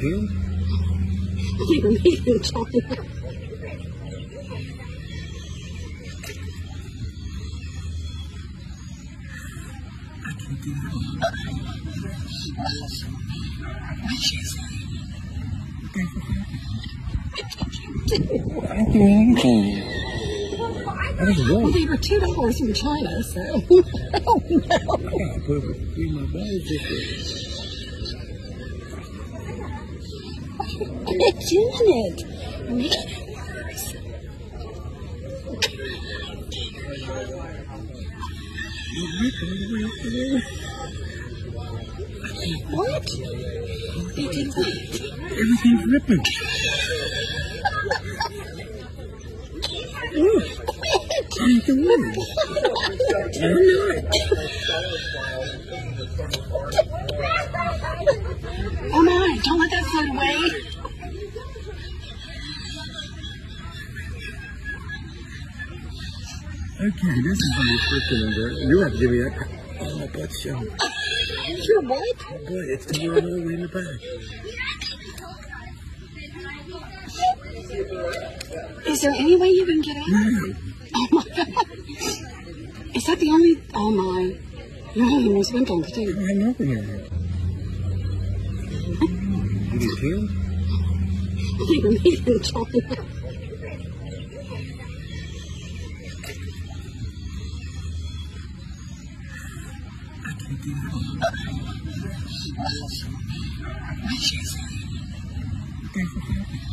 him? They were made in China. I can't get out. What she say? I don't do anything. I was Well, wrong. they were $2 in China, so. Oh, no. I gotta put it in my bag just Quit doing it. You're making it worse. You're ripping the way up there. What? They did what? Everything's ripping. Look. I'm doing it. I'm not. Oh my, don't let that float away. Okay, this is how you're freaking in there. You have to give me that. Oh, my butt's showing. Your what? My butt, it's coming all the way in the back. Is there any way you can get out? No. Oh my God. Is that the only? Oh my. You're having those symptoms I too. have nothing in here. Did you kill? They were made in China. I can't get out. What she say?